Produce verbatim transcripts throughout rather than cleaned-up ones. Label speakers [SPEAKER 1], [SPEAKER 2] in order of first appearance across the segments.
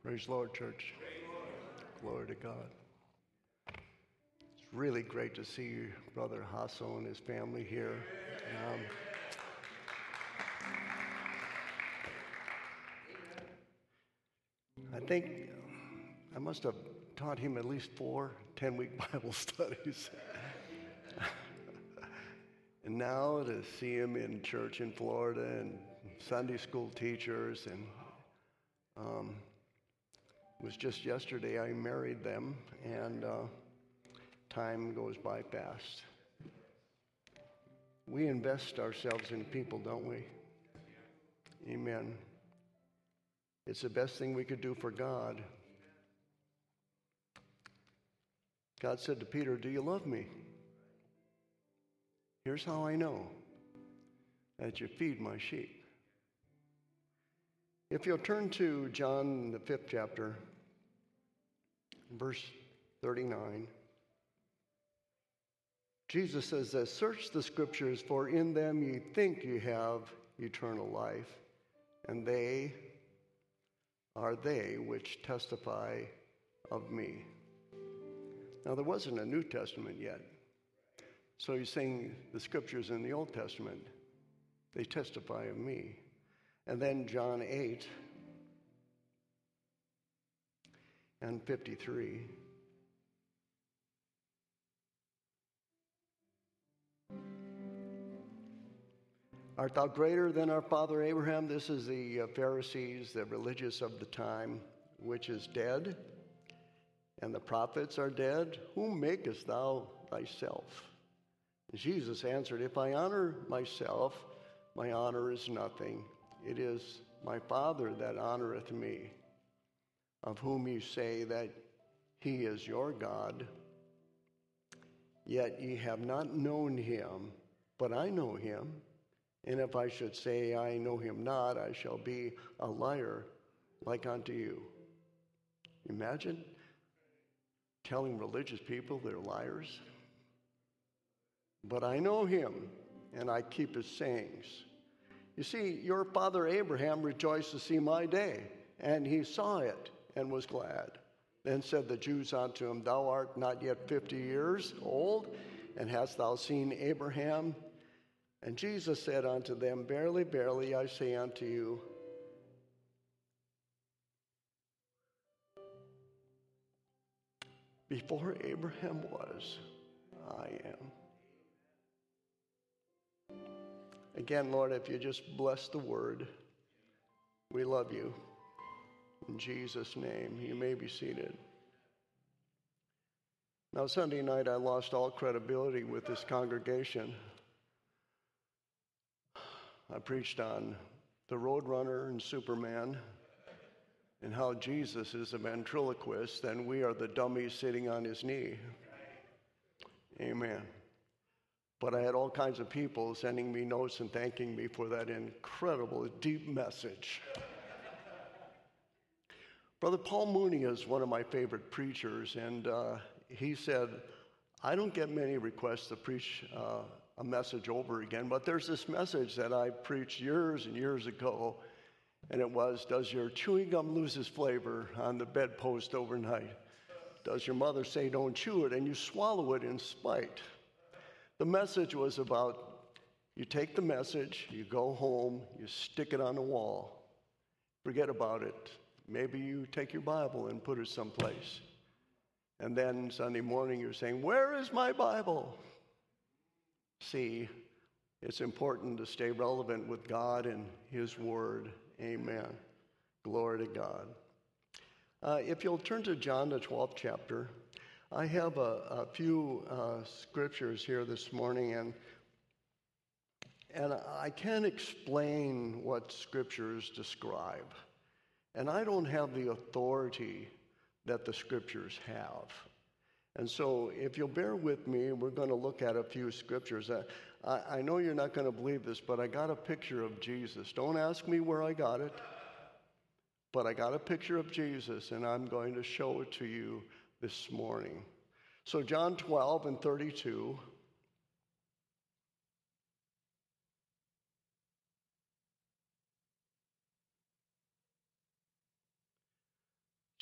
[SPEAKER 1] Praise the Lord, church. Glory to God. It's really great to see Brother Hasso and his family here. Um, I think I must have taught him at least four ten-week Bible studies. And now to see him in church in Florida and Sunday school teachers, and um, it was just yesterday I married them, and uh, time goes by fast. We invest ourselves in people, don't we? Amen. It's the best thing we could do for God. God said to Peter, "Do you love me? Here's how I know that you feed my sheep." If you'll turn to John, the fifth chapter, verse thirty-nine, Jesus says that, "Search the scriptures, for in them ye think ye have eternal life, and they are they which testify of me." Now, there wasn't a New Testament yet. So he's saying the scriptures in the Old Testament, they testify of me. And then John eight and fifty-three. "Art thou greater than our father Abraham?" This is the uh, Pharisees, the religious of the time, "which is dead, and the prophets are dead. Whom makest thou thyself?" Jesus answered, "If I honor myself, my honor is nothing. It is my Father that honoreth me, of whom ye say that he is your God. Yet ye have not known him, but I know him. And if I should say I know him not, I shall be a liar like unto you." Imagine telling religious people they're liars. "But I know him, and I keep his sayings. You see, your father Abraham rejoiced to see my day, and he saw it and was glad. Then said the Jews unto him, Thou art not yet fifty years old, and hast thou seen Abraham? And Jesus said unto them, Verily, verily, I say unto you, before Abraham was, I am." Again, Lord, if you just bless the word, we love you. In Jesus' name, you may be seated. Now, Sunday night, I lost all credibility with this congregation. I preached on the Roadrunner and Superman, and how Jesus is a ventriloquist, and we are the dummies sitting on his knee. Amen. But I had all kinds of people sending me notes and thanking me for that incredible, deep message. Brother Paul Mooney is one of my favorite preachers, and uh, he said, I don't get many requests to preach uh, a message over again, but there's this message that I preached years and years ago, and it was, does your chewing gum lose its flavor on the bedpost overnight? Does your mother say don't chew it and you swallow it in spite? The message was about, you take the message, you go home, you stick it on the wall, forget about it. Maybe you take your Bible and put it someplace. And then Sunday morning you're saying, where is my Bible? See, it's important to stay relevant with God and His Word. Amen. Glory to God. Uh, if you'll turn to John, the twelfth chapter, I have a, a few uh, scriptures here this morning, and and I can't explain what scriptures describe. And I don't have the authority that the scriptures have. And so if you'll bear with me, we're going to look at a few scriptures. I, I know you're not going to believe this, but I got a picture of Jesus. Don't ask me where I got it, but I got a picture of Jesus, and I'm going to show it to you this morning. So John twelve and thirty-two.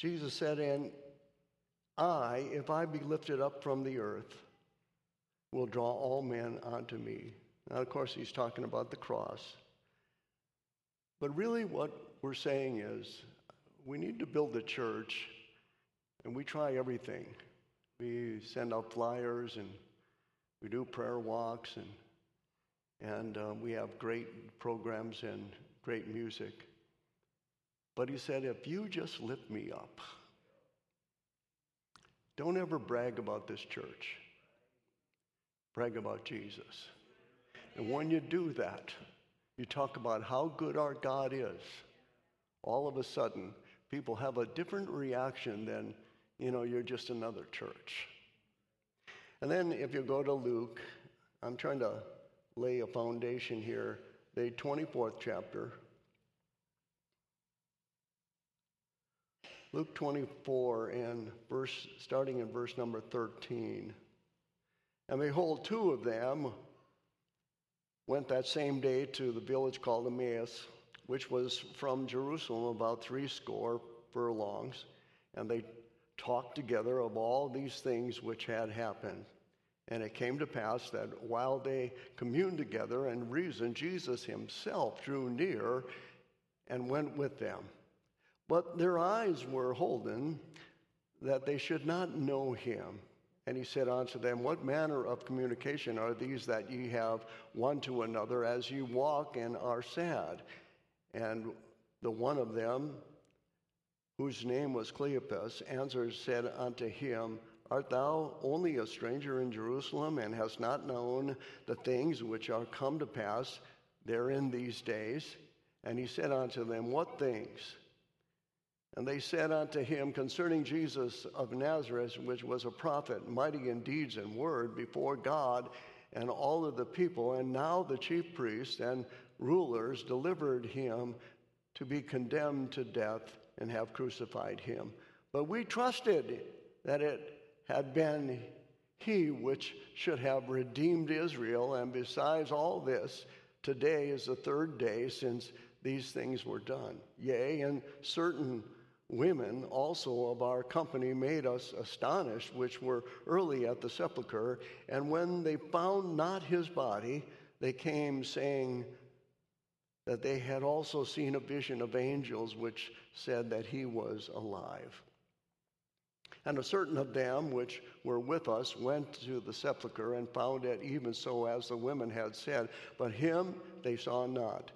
[SPEAKER 1] Jesus said, and I, if I be lifted up from the earth, will draw all men unto me. Now, of course, he's talking about the cross. But really what we're saying is we need to build a church, and we try everything. We send out flyers, and we do prayer walks, and, and uh, we have great programs and great music. But he said, if you just lift me up, don't ever brag about this church. Brag about Jesus. And when you do that, you talk about how good our God is. All of a sudden, people have a different reaction than, you know, you're just another church. And then if you go to Luke, I'm trying to lay a foundation here, the twenty-fourth chapter. Luke twenty-four, and verse, starting in verse number thirteen. And behold, two of them went that same day to the village called Emmaus, which was from Jerusalem about three score furlongs, and they talked together of all these things which had happened. And it came to pass that while they communed together and reasoned, Jesus himself drew near and went with them. But their eyes were holden that they should not know him. And he said unto them, what manner of communication are these that ye have one to another as ye walk and are sad? And the one of them, whose name was Cleopas, answered, said unto him, art thou only a stranger in Jerusalem, and hast not known the things which are come to pass there in these days? And he said unto them, what things? And they said unto him, concerning Jesus of Nazareth, which was a prophet, mighty in deeds and word before God and all of the people. And now the chief priests and rulers delivered him to be condemned to death, and have crucified him. But we trusted that it had been he which should have redeemed Israel. And besides all this, today is the third day since these things were done. Yea, and certain women also of our company made us astonished, which were early at the sepulchre. And when they found not his body, they came saying that they had also seen a vision of angels, which said that he was alive. And a certain of them which were with us went to the sepulchre, and found it even so as the women had said, but him they saw not.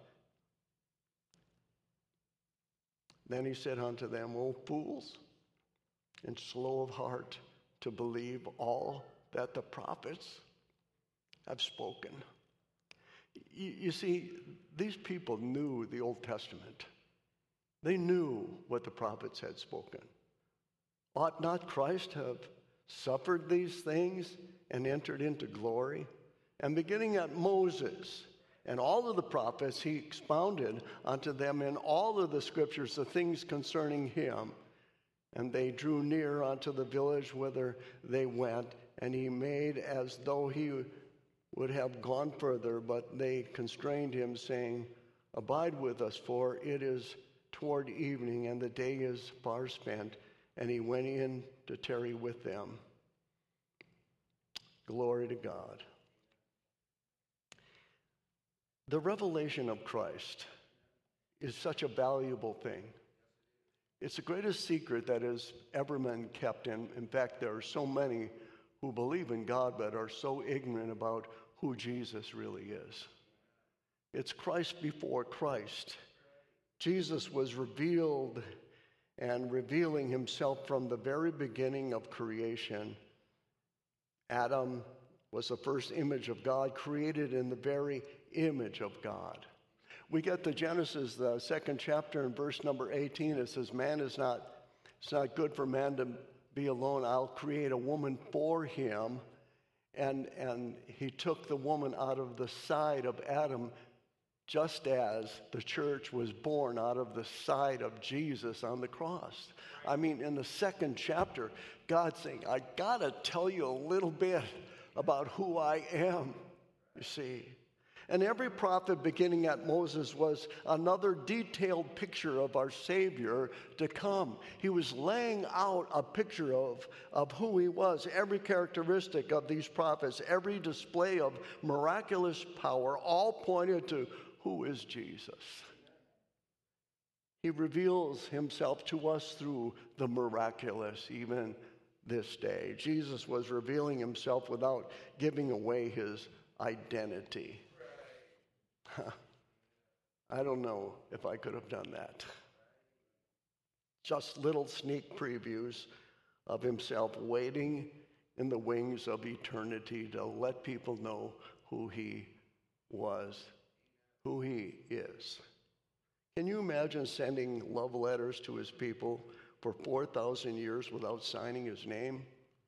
[SPEAKER 1] Then he said unto them, O fools, and slow of heart to believe all that the prophets have spoken. You, you see, these people knew the Old Testament. They knew what the prophets had spoken. Ought not Christ have suffered these things and entered into glory? And beginning at Moses and all of the prophets, he expounded unto them in all of the scriptures the things concerning him. And they drew near unto the village whither they went, and he made as though he would have gone further, but they constrained him, saying, abide with us, for it is toward evening, and the day is far spent. And he went in to tarry with them. Glory to God. The revelation of Christ is such a valuable thing. It's the greatest secret that has ever been kept. In, in fact, there are so many who believe in God but are so ignorant about who Jesus really is. It's Christ before Christ. Jesus was revealed and revealing himself from the very beginning of creation. Adam was the first image of God, created in the very image of God. We get to Genesis, the second chapter, in verse number eighteen. It says, man is not, it's not good for man to be alone. I'll create a woman for him. And, and he took the woman out of the side of Adam, just as the church was born out of the side of Jesus on the cross. I mean, in the second chapter, God's saying, I got to tell you a little bit about who I am, you see. And every prophet beginning at Moses was another detailed picture of our Savior to come. He was laying out a picture of, of who he was. Every characteristic of these prophets, every display of miraculous power, all pointed to who is Jesus. He reveals himself to us through the miraculous, even this day. Jesus was revealing himself without giving away his identity. I don't know if I could have done that. Just little sneak previews of himself waiting in the wings of eternity to let people know who he was, who he is. Can you imagine sending love letters to his people for four thousand years without signing his name?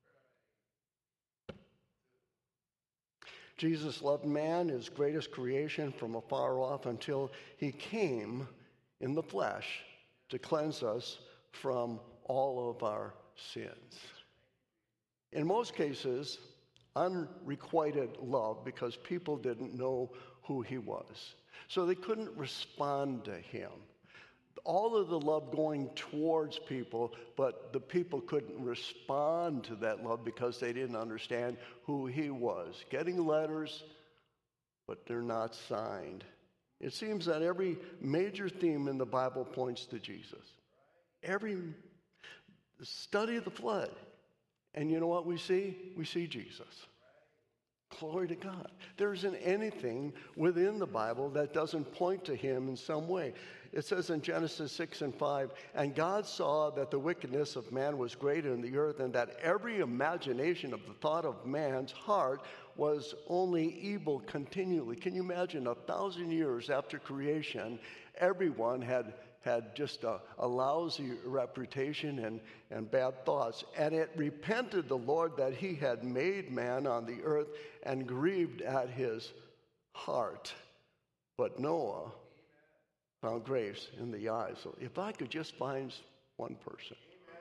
[SPEAKER 1] Jesus loved man, his greatest creation, from afar off until he came in the flesh to cleanse us from all of our sins. In most cases, unrequited love because people didn't know who he was. So they couldn't respond to him. All of the love going towards people, but the people couldn't respond to that love because they didn't understand who he was. Getting letters, but they're not signed. It seems that every major theme in the Bible points to Jesus. Every study of the flood. And you know what we see? We see Jesus. Glory to God. There isn't anything within the Bible that doesn't point to him in some way. It says in Genesis six and five, and God saw that the wickedness of man was great in the earth, and that every imagination of the thought of man's heart was only evil continually. Can you imagine a thousand years after creation, everyone had had just a, a lousy reputation and, and bad thoughts. And it repented the Lord that he had made man on the earth and grieved at his heart. But Noah found grace in the eyes. So if I could just find one person,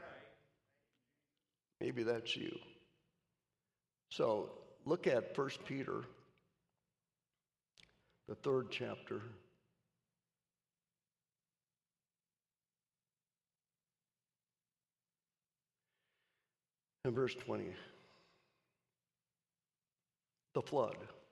[SPEAKER 1] maybe that's you. So look at First Peter, the third chapter. In verse twenty, the flood,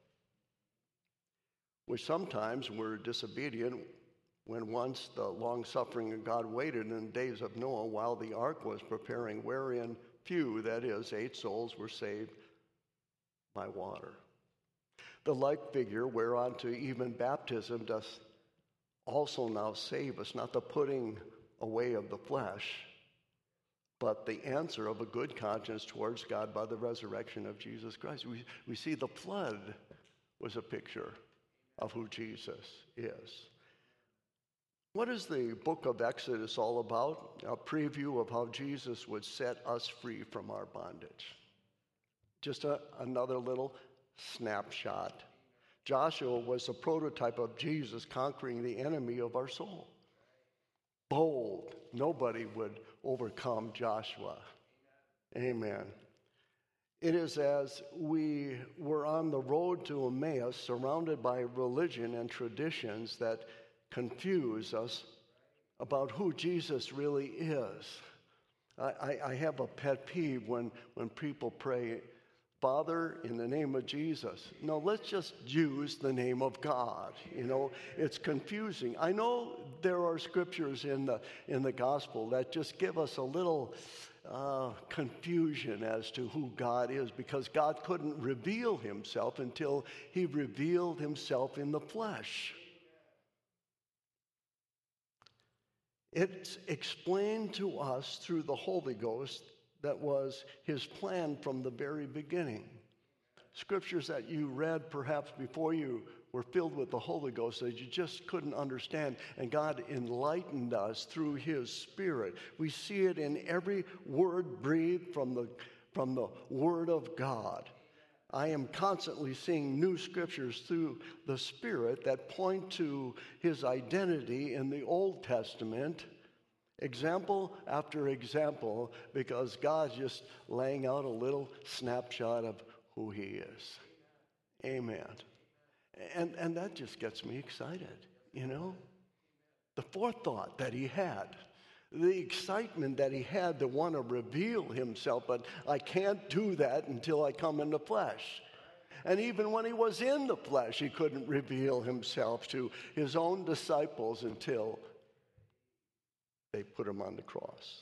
[SPEAKER 1] which sometimes were disobedient when once the long-suffering of God waited in the days of Noah while the ark was preparing, wherein few, that is, eight souls, were saved by water. The like figure whereunto even baptism doth also now save us, not the putting away of the flesh, but the answer of a good conscience towards God by the resurrection of Jesus Christ. We, we see the flood was a picture of who Jesus is. What is the book of Exodus all about? A preview of how Jesus would set us free from our bondage. Just a, another little snapshot. Joshua was a prototype of Jesus conquering the enemy of our soul. Bold. Nobody would overcome Joshua. Amen. It is as we were on the road to Emmaus, surrounded by religion and traditions that confuse us about who Jesus really is. I, I, I have a pet peeve when, when people pray, Father, in the name of Jesus. No, let's just use the name of God. You know, it's confusing. I know there are scriptures in the in the gospel that just give us a little uh, confusion as to who God is, because God couldn't reveal himself until he revealed himself in the flesh. It's explained to us through the Holy Ghost that was his plan from the very beginning. Scriptures that you read perhaps before you were filled with the Holy Ghost that you just couldn't understand, and God enlightened us through his Spirit. We see it in every word breathed from the, from the Word of God. I am constantly seeing new scriptures through the Spirit that point to his identity in the Old Testament, example after example, because God's just laying out a little snapshot of who he is. Amen. And, and that just gets me excited, you know? The forethought that he had, the excitement that he had to want to reveal himself, but I can't do that until I come in the flesh. And even when he was in the flesh, he couldn't reveal himself to his own disciples until they put him on the cross.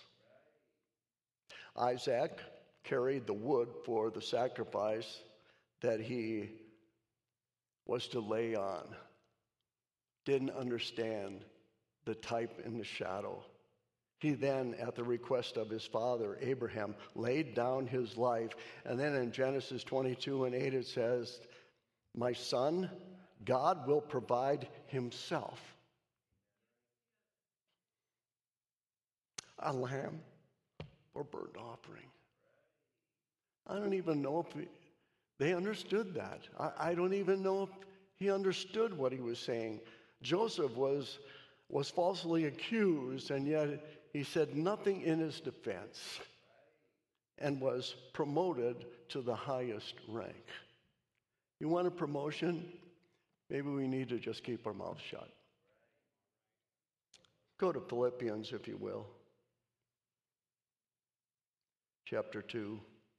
[SPEAKER 1] Isaac carried the wood for the sacrifice that he was to lay on. Didn't understand the type and the shadow. He then, at the request of his father, Abraham, laid down his life. And then in Genesis twenty-two and eight it says, "My son, God will provide himself a lamb for burnt offering." I don't even know if he, they understood that. I, I don't even know if he understood what he was saying. Joseph was, was falsely accused, and yet he said nothing in his defense and was promoted to the highest rank. You want a promotion? Maybe we need to just keep our mouths shut. Go to Philippians, if you will. Chapter two.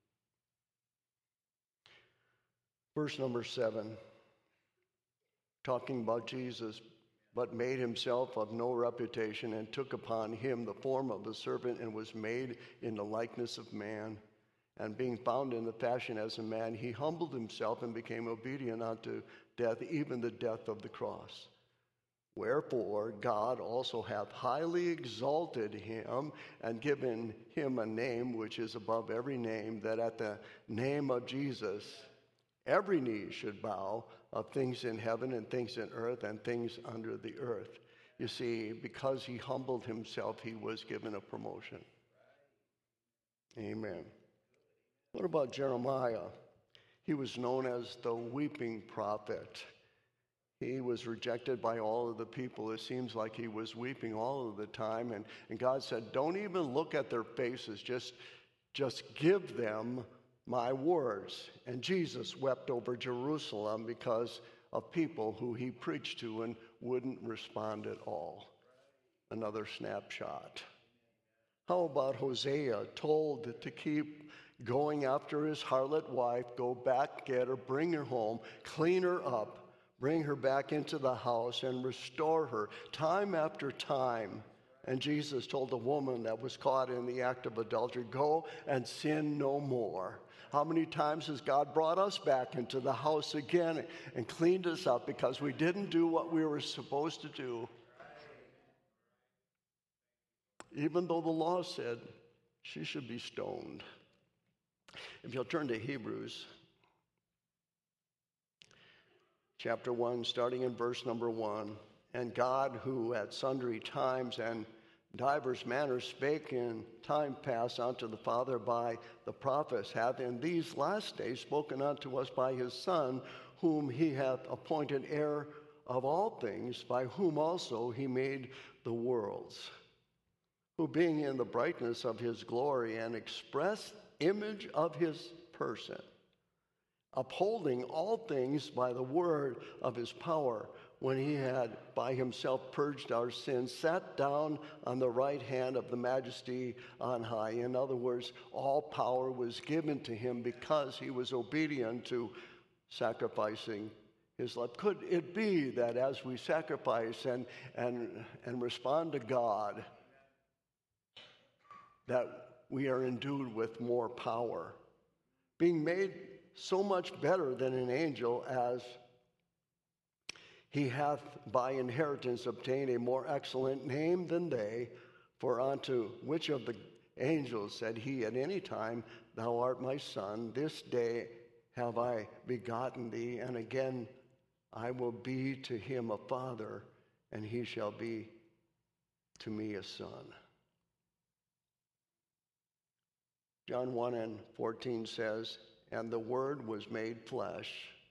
[SPEAKER 1] Verse number seven. Talking about Jesus, "But made himself of no reputation, and took upon him the form of a servant, and was made in the likeness of man. And being found in the fashion as a man, he humbled himself and became obedient unto death, even the death of the cross. Wherefore God also hath highly exalted him, and given him a name which is above every name, that at the name of Jesus every knee should bow, of things in heaven and things in earth and things under the earth." You see, because he humbled himself, he was given a promotion. Amen. What about Jeremiah? He was known as the weeping prophet. He was rejected by all of the people. It seems like he was weeping all of the time. And, and God said, don't even look at their faces. Just, just give them my words. And Jesus wept over Jerusalem because of people who he preached to and wouldn't respond at all. Another snapshot. How about Hosea, told to keep going after his harlot wife, go back, get her, bring her home, clean her up, bring her back into the house and restore her time after time. And Jesus told the woman that was caught in the act of adultery, go and sin no more. How many times has God brought us back into the house again and cleaned us up because we didn't do what we were supposed to do? Even though the law said she should be stoned. If you'll turn to Hebrews chapter one, starting in verse number one. "And God, who at sundry times and divers manners spake in time past unto the Father by the prophets, hath in these last days spoken unto us by his Son, whom he hath appointed heir of all things, by whom also he made the worlds, who being in the brightness of his glory and express image of his person, upholding all things by the word of his power, when he had by himself purged our sins, sat down on the right hand of the majesty on high." In other words, all power was given to him because he was obedient to sacrificing his life. Could it be that as we sacrifice and, and, and respond to God, that we are endued with more power, being made so much better than an angel, as he hath by inheritance obtained a more excellent name than they? For unto which of the angels said he at any time, Thou art my son, this day have I begotten thee, and again I will be to him a father, and he shall be to me a son? John one and fourteen says, "And the Word was made flesh."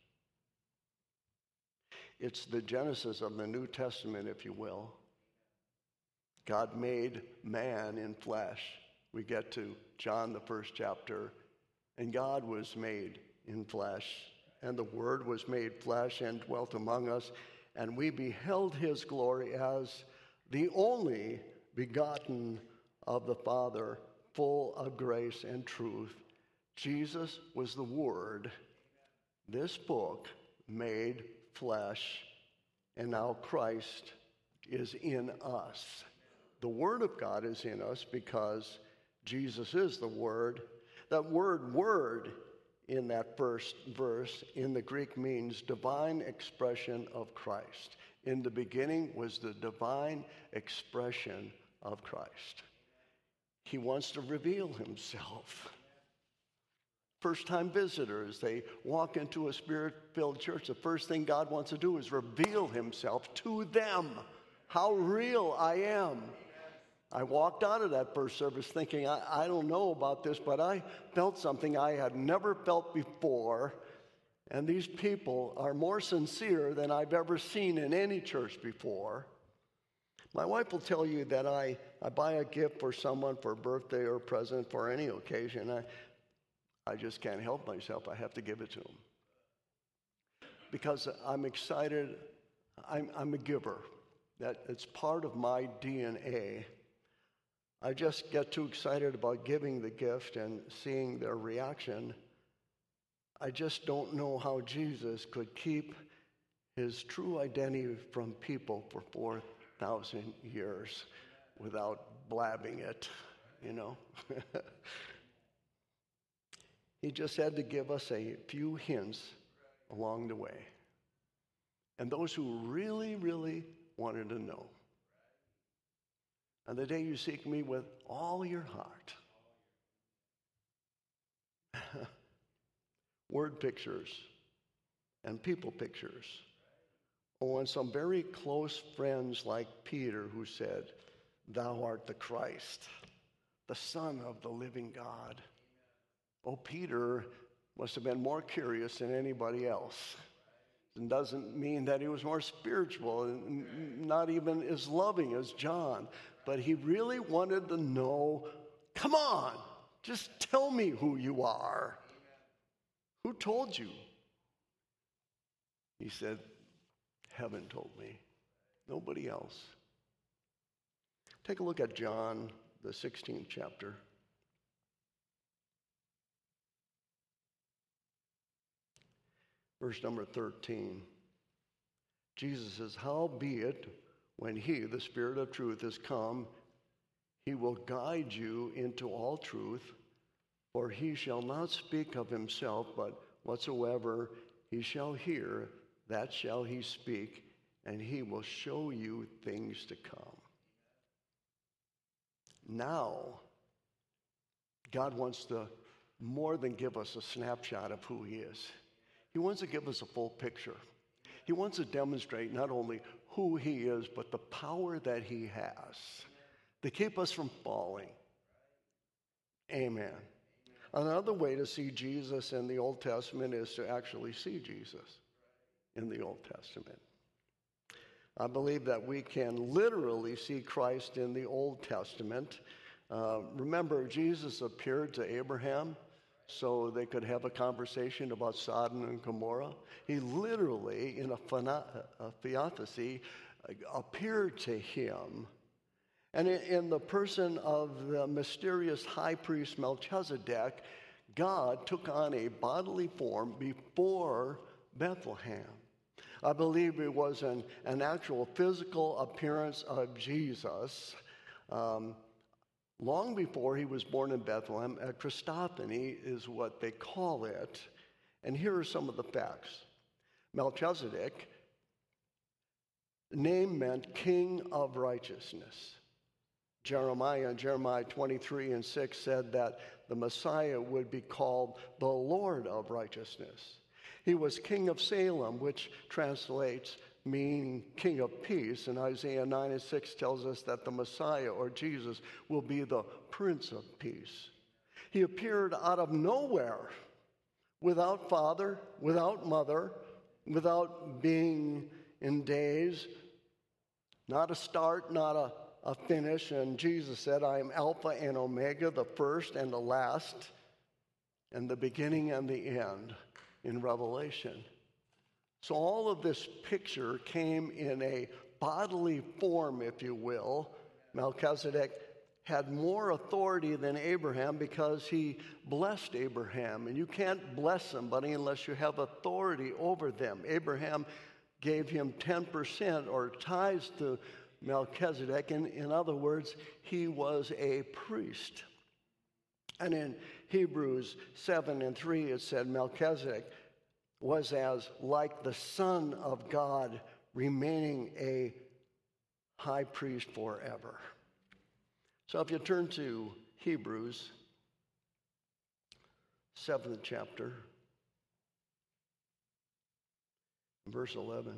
[SPEAKER 1] It's the genesis of the New Testament, if you will. God made man in flesh. We get to John, the first chapter, and God was made in flesh and the Word was made flesh and dwelt among us, and we beheld his glory as the only begotten of the Father, full of grace and truth. Jesus was the Word. This book made flesh, and now Christ is in us. The Word of God is in us because Jesus is the Word. That word, word, in that first verse in the Greek means divine expression of Christ. In the beginning was the divine expression of Christ. He wants to reveal himself. First-time visitors, they walk into a Spirit-filled church. The first thing God wants to do is reveal himself to them. How real I am. I walked out of that first service thinking, I, I don't know about this, but I felt something I had never felt before. And these people are more sincere than I've ever seen in any church before. My wife will tell you that I, I buy a gift for someone for a birthday or a present for any occasion. I, I just can't help myself. I have to give it to them. Because I'm excited. I'm, I'm a giver. That it's part of my D N A. I just get too excited about giving the gift and seeing their reaction. I just don't know how Jesus could keep his true identity from people for four thousand years without blabbing it, you know. He just had to give us a few hints along the way. And those who really, really wanted to know. On the day you seek me with all your heart. Word pictures and people pictures. Oh, and some very close friends like Peter who said, "Thou art the Christ, the Son of the living God." Oh, Peter must have been more curious than anybody else. It doesn't mean that he was more spiritual, and not even as loving as John. But he really wanted to know, come on, just tell me who you are. Who told you? He said, heaven told me. Nobody else. Take a look at John, the sixteenth chapter. Verse number thirteen. Jesus says, howbeit, when he, the Spirit of truth, is come, he will guide you into all truth, for he shall not speak of himself, but whatsoever he shall hear, that shall he speak, and he will show you things to come. Now, God wants to more than give us a snapshot of who he is. He wants to give us a full picture. He wants to demonstrate not only who he is, but the power that he has to keep us from falling. Amen. Another way to see Jesus in the Old Testament is to actually see Jesus in the Old Testament. I believe that we can literally see Christ in the Old Testament. Uh, remember, Jesus appeared to Abraham so they could have a conversation about Sodom and Gomorrah. He literally, in a, phena- a theophany, appeared to him. And in, in the person of the mysterious high priest Melchizedek, God took on a bodily form before Bethlehem. I believe it was an, an actual physical appearance of Jesus. Um, Long before he was born in Bethlehem, a Christophany is what they call it. And here are some of the facts. Melchizedek, the name meant king of righteousness. Jeremiah, Jeremiah twenty-three and six said that the Messiah would be called the Lord of righteousness. He was king of Salem, which translates meaning king of peace, and Isaiah nine and six tells us that the Messiah, or Jesus, will be the Prince of Peace. He appeared out of nowhere, without father, without mother, without being in days, not a start, not a, a finish, and Jesus said, I am Alpha and Omega, the first and the last, and the beginning and the end. in Revelation. So all of this picture came in a bodily form, if you will. Melchizedek had more authority than Abraham because he blessed Abraham. And you can't bless somebody unless you have authority over them. Abraham gave him ten percent or tithes to Melchizedek. In, in other words, he was a priest. And in Hebrews seven and three, it said Melchizedek was as like the Son of God, remaining a high priest forever. So if you turn to Hebrews, seventh chapter, verse eleven.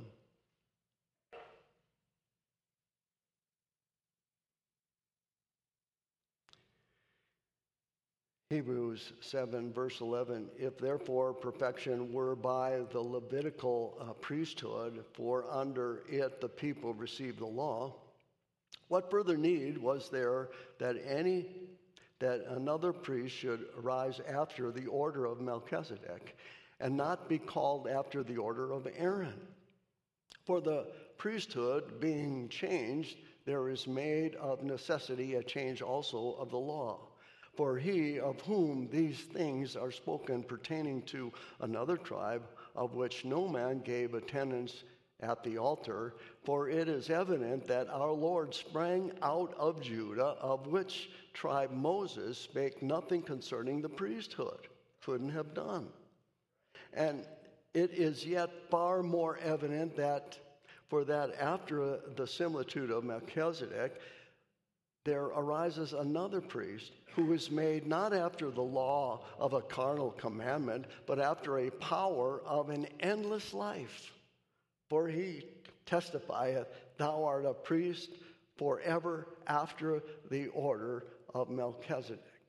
[SPEAKER 1] Hebrews seven, verse eleven, if therefore perfection were by the Levitical uh, priesthood, for under it the people received the law, what further need was there that any that another priest should arise after the order of Melchizedek, and not be called after the order of Aaron? For the priesthood being changed, there is made of necessity a change also of the law. For he of whom these things are spoken pertaining to another tribe, of which no man gave attendance at the altar, for it is evident that our Lord sprang out of Judah, of which tribe Moses spake nothing concerning the priesthood, couldn't have done. And it is yet far more evident that for that after the similitude of Melchizedek, there arises another priest who is made not after the law of a carnal commandment, but after a power of an endless life. For he testifieth, thou art a priest forever after the order of Melchizedek.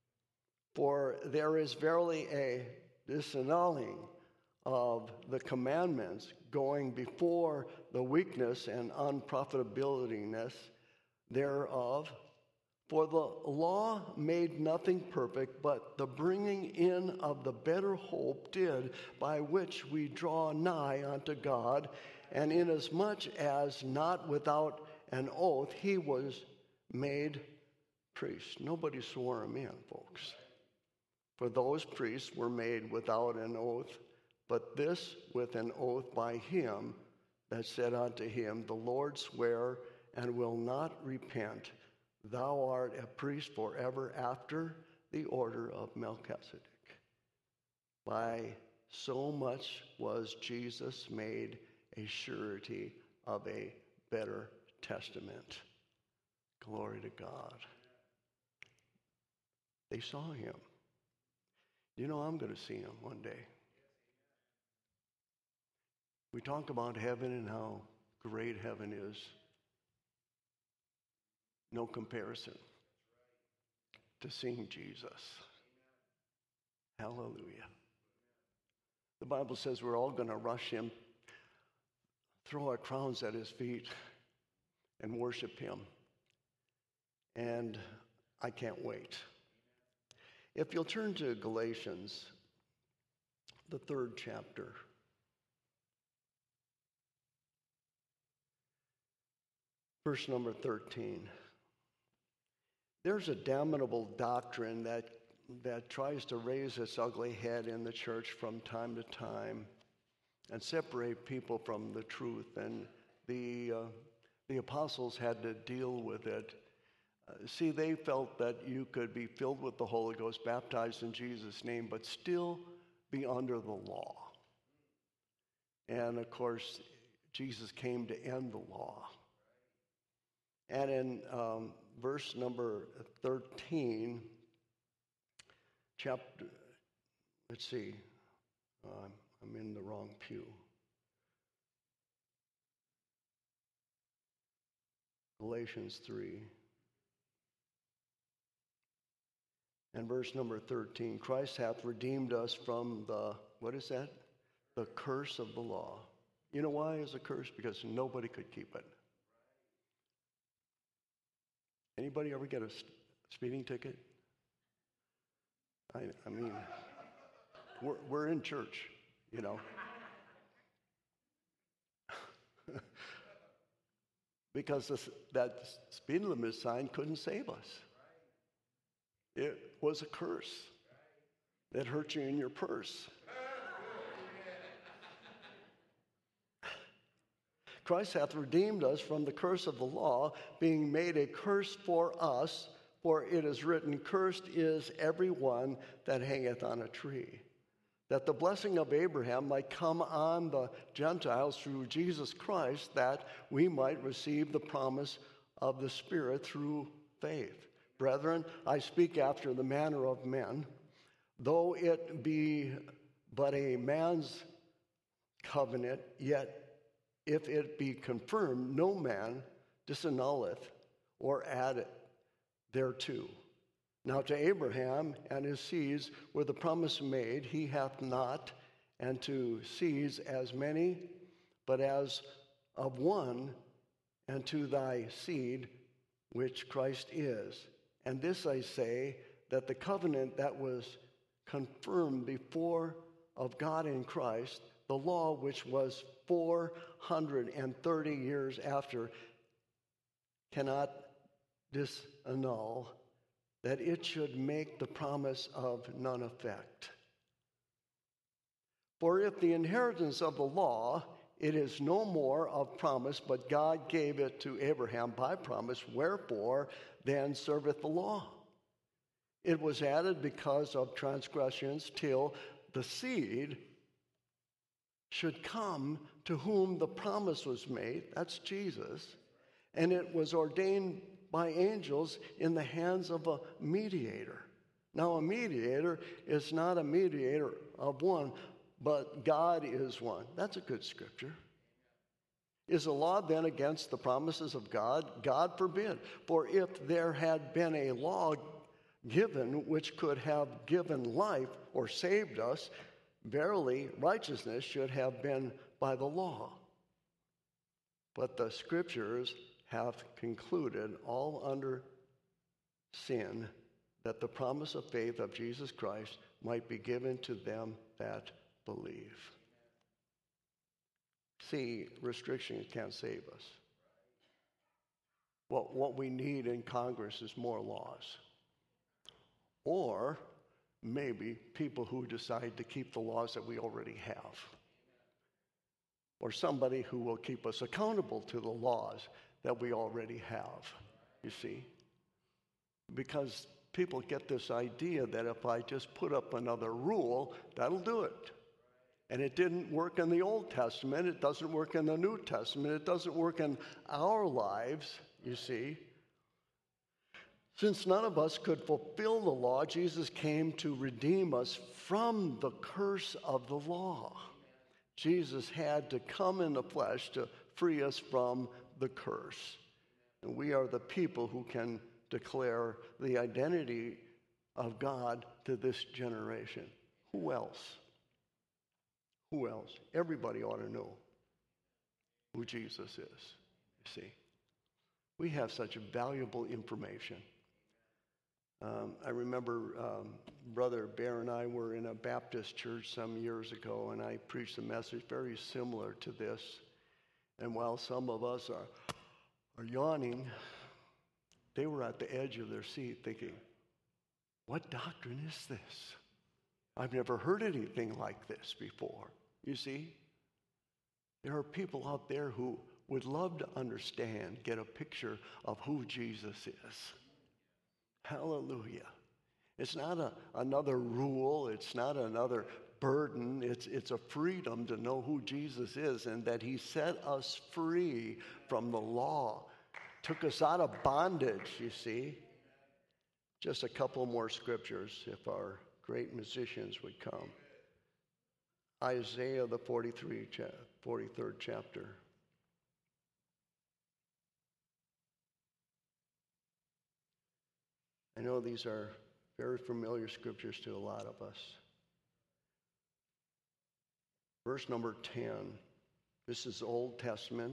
[SPEAKER 1] For there is verily a disannulling of the commandments going before the weakness and unprofitabiliness thereof. For the law made nothing perfect, but the bringing in of the better hope did, by which we draw nigh unto God. And inasmuch as not without an oath he was made priest. Nobody swore him in, folks. For those priests were made without an oath, but this with an oath by him that said unto him, the Lord sware and will not repent. Thou art a priest forever after the order of Melchizedek. By so much was Jesus made a surety of a better testament. Glory to God. They saw him. You know, I'm going to see him one day. We talk about heaven and how great heaven is. No comparison to seeing Jesus. Hallelujah. The Bible says we're all going to rush him, throw our crowns at his feet, and worship him. And I can't wait. If you'll turn to Galatians, the third chapter. Verse number thirteen. There's a damnable doctrine that, that tries to raise its ugly head in the church from time to time and separate people from the truth. And the, uh, the apostles had to deal with it. Uh, see, they felt that you could be filled with the Holy Ghost, baptized in Jesus' name, but still be under the law. And, of course, Jesus came to end the law. And in um, verse number thirteen, chapter, let's see, uh, I'm in the wrong pew. Galatians three. And verse number thirteen, Christ hath redeemed us from the, what is that? The curse of the law. You know why it's a curse? Because nobody could keep it. Anybody ever get a speeding ticket? I, I mean, we're, we're in church. you know. Because this, that speed limit sign couldn't save us. It was a curse that hurt you in your purse. Christ hath redeemed us from the curse of the law, being made a curse for us, for it is written, cursed is every one that hangeth on a tree, that the blessing of Abraham might come on the Gentiles through Jesus Christ, that we might receive the promise of the Spirit through faith. Brethren, I speak after the manner of men, though it be but a man's covenant, yet if it be confirmed, no man disannulleth or addeth thereto. Now to Abraham and his seeds were the promise made, he hath not, and to seeds as many, but as of one, and to thy seed, which Christ is. And this I say, that the covenant that was confirmed before of God in Christ, the law which was four hundred thirty years after, cannot disannul, that it should make the promise of none effect. For if the inheritance of the law, it is no more of promise, but God gave it to Abraham by promise, wherefore then serveth the law? It was added because of transgressions, till the seed should come to whom the promise was made, that's Jesus, and it was ordained by angels in the hands of a mediator. Now, a mediator is not a mediator of one, but God is one. That's a good scripture. Is the law then against the promises of God? God forbid. For if there had been a law given which could have given life or saved us, verily righteousness should have been by the law. But the scriptures have concluded all under sin, that the promise of faith of Jesus Christ might be given to them that believe. See, restrictions can't save us. What, what we need in Congress is more laws. Or maybe people who decide to keep the laws that we already have. Or somebody who will keep us accountable to the laws that we already have, you see. Because people get this idea that if I just put up another rule, that'll do it. And it didn't work in the Old Testament. It doesn't work in the New Testament. It doesn't work in our lives, you see. Since none of us could fulfill the law, Jesus came to redeem us from the curse of the law. Jesus had to come in the flesh to free us from the curse. And we are the people who can declare the identity of God to this generation. Who else? Who else? Everybody ought to know who Jesus is, you see. We have such valuable information. Um, I remember um, Brother Bear and I were in a Baptist church some years ago, and I preached a message very similar to this. And while some of us are, are yawning, they were at the edge of their seat thinking, what doctrine is this? I've never heard anything like this before. You see, there are people out there who would love to understand, get a picture of who Jesus is. Hallelujah. It's not a, another rule. It's not another burden. It's, it's a freedom to know who Jesus is and that he set us free from the law, took us out of bondage, you see. Just a couple more scriptures if our great musicians would come. Isaiah, the forty-three, forty-third chapter. I know these are very familiar scriptures to a lot of us. Verse number ten. This is Old Testament.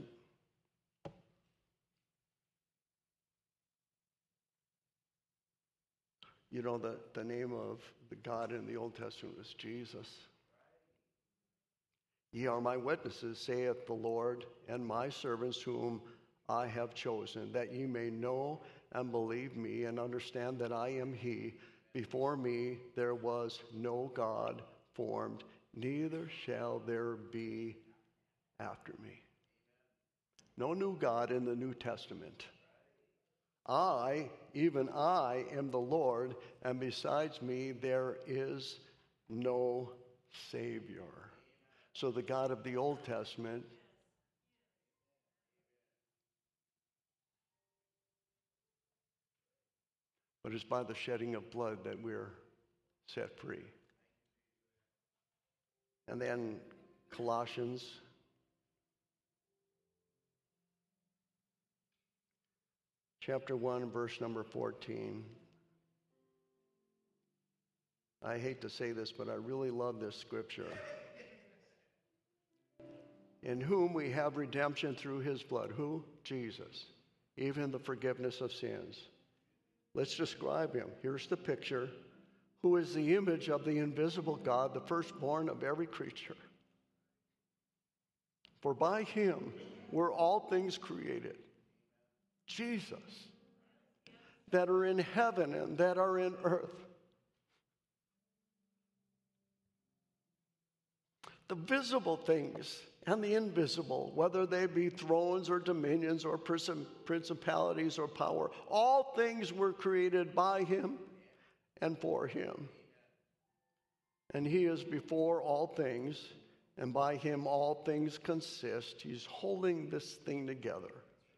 [SPEAKER 1] You know, the, the name of the God in the Old Testament was Jesus. Ye are my witnesses, saith the Lord, and my servants whom I have chosen, that ye may know and believe me, and understand that I am he. Before me there was no God formed, neither shall there be after me. No new God in the New Testament. I, even I, am the Lord, and besides me there is no Savior. So the God of the Old Testament but it's by the shedding of blood that we're set free. And then Colossians chapter one, verse number fourteen. I hate to say this, but I really love this scripture. In whom we have redemption through his blood. Who? Jesus. Even the forgiveness of sins. Let's describe him. Here's the picture. Who is the image of the invisible God, the firstborn of every creature. For by him were all things created. Jesus. That are in heaven and that are in earth. The visible things and the invisible, whether they be thrones or dominions or principalities or power, all things were created by him and for him. And he is before all things, and by him all things consist. He's holding this thing together.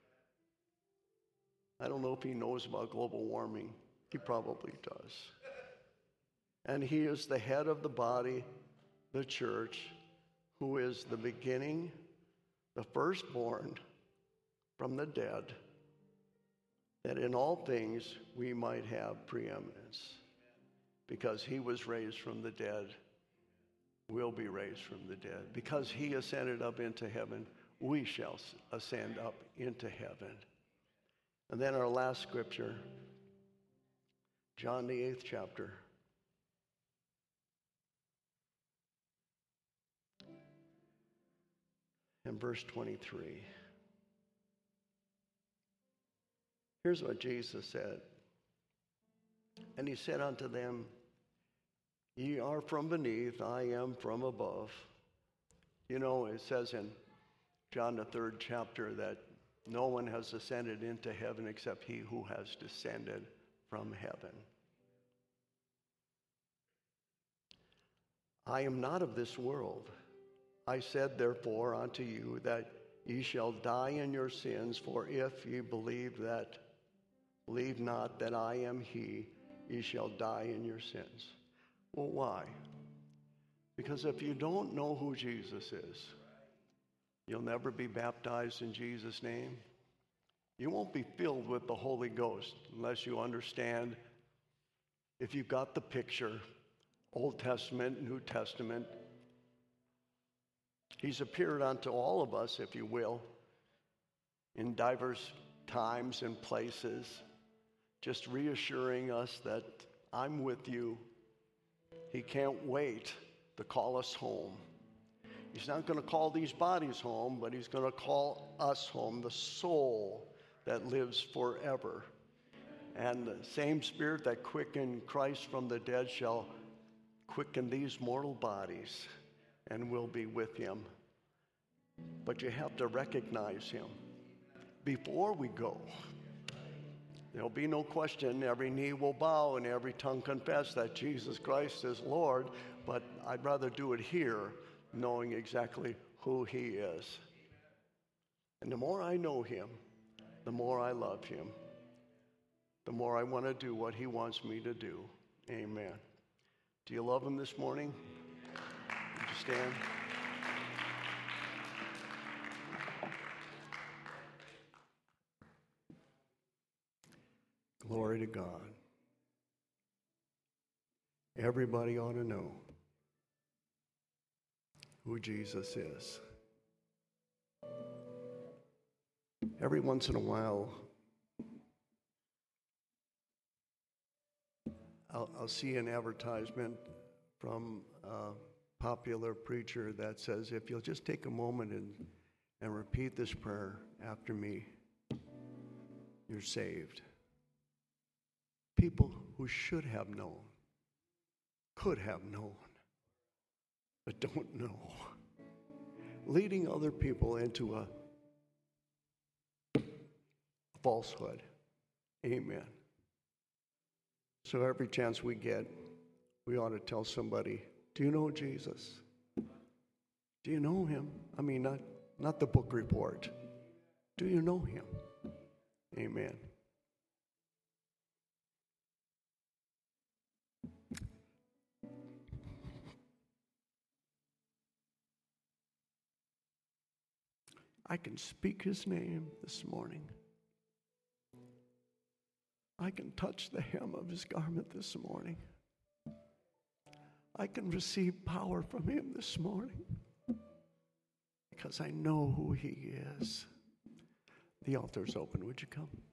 [SPEAKER 1] I don't know if he knows about global warming. He probably does. And he is the head of the body, the church, who is the beginning, the firstborn from the dead, that in all things we might have preeminence. Because he was raised from the dead, we'll be raised from the dead. Because he ascended up into heaven, we shall ascend up into heaven. And then our last scripture, John the eighth chapter. And verse twenty-three. Here's what Jesus said. And he said unto them, Ye are from beneath, I am from above. You know, it says in John the third chapter that no one has ascended into heaven except he who has descended from heaven. I am not of this world. I said, therefore, unto you that ye shall die in your sins, for if ye believe that, believe not that I am he, ye shall die in your sins. Well, why? Because if you don't know who Jesus is, you'll never be baptized in Jesus' name. You won't be filled with the Holy Ghost unless you understand, if you've got the picture, Old Testament, New Testament. He's appeared unto all of us, if you will, in diverse times and places, just reassuring us that I'm with you. He can't wait to call us home. He's not going to call these bodies home, but he's going to call us home, the soul that lives forever. And the same spirit that quickened Christ from the dead shall quicken these mortal bodies, and we'll be with him. But you have to recognize him before we go. There'll be no question. Every knee will bow and every tongue confess that Jesus Christ is Lord. But I'd rather do it here, knowing exactly who he is. And the more I know him, the more I love him, the more I want to do what he wants me to do. Amen. Do you love him this morning? Would you stand? Glory to God. Everybody ought to know who Jesus is. Every once in a while, I'll, I'll see an advertisement from uh, popular preacher that says, if you'll just take a moment and, and repeat this prayer after me, you're saved. People who should have known, could have known, but don't know. Leading other people into a falsehood. Amen. So every chance we get, we ought to tell somebody, do you know Jesus? Do you know him? I mean, not, not the book report. Do you know him? Amen. I can speak his name this morning. I can touch the hem of his garment this morning. I can receive power from him this morning because I know who he is. The altar's open. Would you come?